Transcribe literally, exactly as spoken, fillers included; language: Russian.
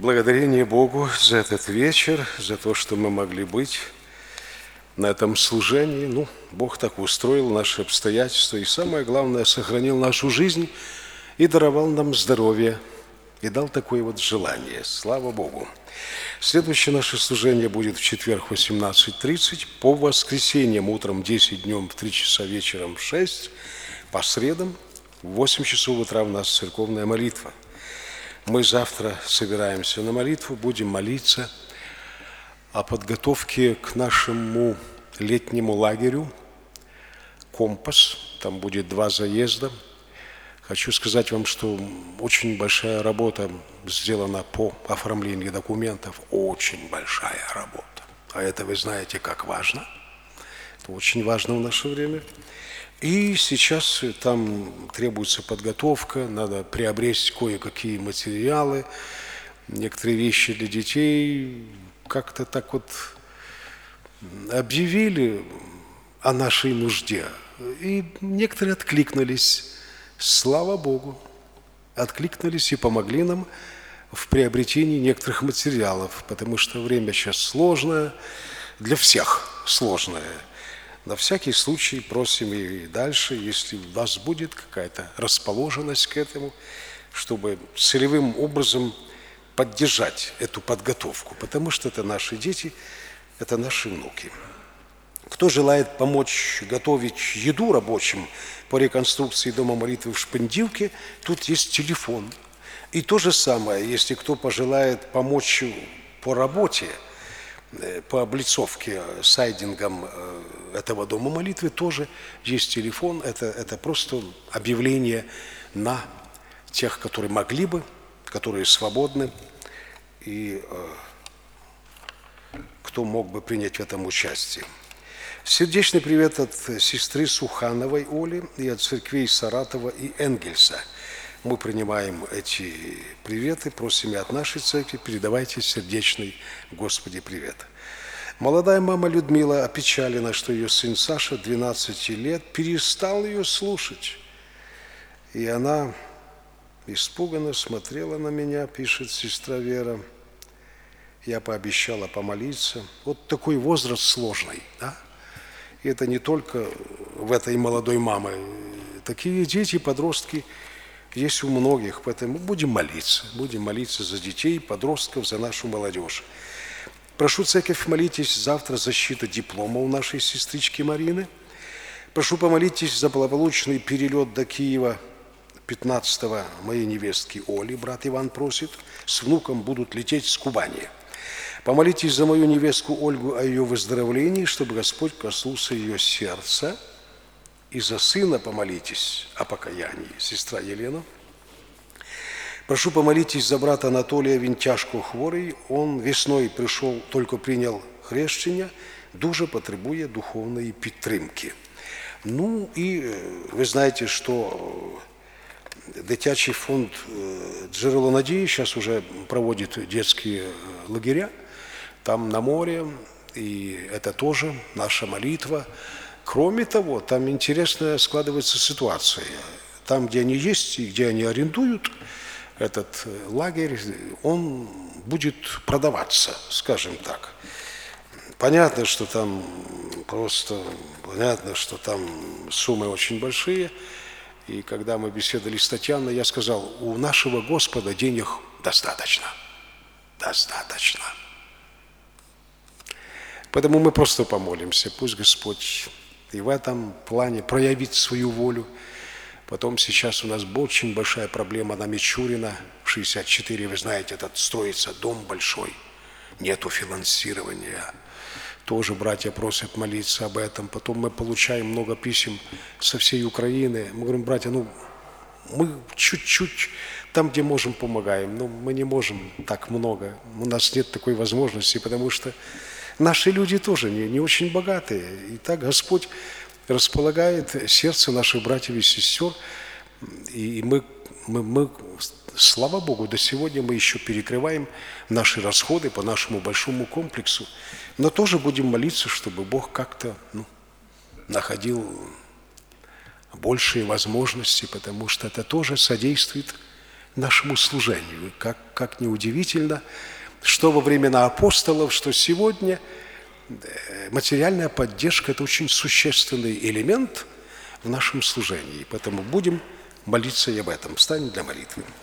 Благодарение Богу за этот вечер, за то, что мы могли быть на этом служении. Ну, Бог так устроил наши обстоятельства и, самое главное, сохранил нашу жизнь и даровал нам здоровье, и дал такое вот желание. Слава Богу! Следующее наше служение будет в четверг в восемнадцать тридцать, по воскресеньям утром в десять, днем в три часа, вечером в шесть, по средам в восемь часов утра у нас церковная молитва. Мы завтра собираемся на молитву, будем молиться о подготовке к нашему летнему лагерю «Компас». Там будет два заезда. Хочу сказать вам, что очень большая работа сделана по оформлению документов. Очень большая работа. А это вы знаете, как важно. Это очень важно в наше время. И сейчас там требуется подготовка, надо приобрести кое-какие материалы, некоторые вещи для детей. Как-то так вот объявили о нашей нужде. И некоторые откликнулись. Слава Богу, откликнулись и помогли нам в приобретении некоторых материалов, потому что время сейчас сложное, для всех сложное. На всякий случай просим и дальше, если у вас будет какая-то расположенность к этому, чтобы целевым образом поддержать эту подготовку, потому что это наши дети, это наши внуки. Кто желает помочь готовить еду рабочим по реконструкции дома молитвы в Шпендивке, тут есть телефон. И то же самое, если кто пожелает помочь по работе, по облицовке, сайдингом этого дома молитвы, тоже есть телефон. Это, это просто объявление на тех, которые могли бы, которые свободны, и э, кто мог бы принять в этом участие. Сердечный привет от сестры Сухановой Оли и от церквей Саратова и Энгельса. Мы принимаем эти приветы, просим и от нашей церкви, передавайте сердечный Господи привет. Молодая мама Людмила опечалена, что ее сын Саша, двенадцати лет, перестал ее слушать. И она испуганно смотрела на меня, пишет сестра Вера. Я пообещала помолиться. Вот такой возраст сложный, да? И это не только в этой молодой маме. Такие дети, подростки есть у многих, поэтому будем молиться. Будем молиться за детей, подростков, за нашу молодежь. Прошу церковь, молитесь завтра защита диплома у нашей сестрички Марины. Прошу помолитесь за благополучный перелет до Киева пятнадцатого моей невестки Оли, брат Иван просит. С внуком будут лететь с Кубани. Помолитесь за мою невестку Ольгу о ее выздоровлении, чтобы Господь коснулся ее сердца. И за сына помолитесь о покаянии, сестра Елена. Прошу помолитесь за брата Анатолия, він тяжко хворий. Он весною прийшов, тільки прийняв хрещення, дуже потребує духовної підтримки. Ну і ви знаєте, що дитячий фонд «Джерело надії» сейчас уже проводит детские лагеря, там на море, и это тоже наша молитва. Кроме того, там интересная складывается ситуация. Там, где они есть и где они арендуют этот лагерь, он будет продаваться, скажем так. Понятно, что там просто, понятно, что там суммы очень большие. И когда мы беседовали с Татьяной, я сказал, у нашего Господа денег достаточно. Достаточно. Поэтому мы просто помолимся. Пусть Господь и в этом плане проявит свою волю. Потом сейчас у нас очень большая проблема на Мичурина, в шестьдесят четыре, вы знаете, этот строится дом большой, нету финансирования. Тоже братья просят молиться об этом. Потом мы получаем много писем со всей Украины. Мы говорим, братья, ну, мы чуть-чуть там, где можем, помогаем. Но мы не можем так много. У нас нет такой возможности, потому что наши люди тоже не, не очень богатые. И так Господь располагает сердце наших братьев и сестер. И мы, мы, мы, слава Богу, до сегодня мы еще перекрываем наши расходы по нашему большому комплексу. Но тоже будем молиться, чтобы Бог как-то ну, находил большие возможности, потому что это тоже содействует нашему служению. Как, как неудивительно, что во времена апостолов, что сегодня материальная поддержка – это очень существенный элемент в нашем служении. Поэтому будем молиться и об этом. Встанем для молитвы.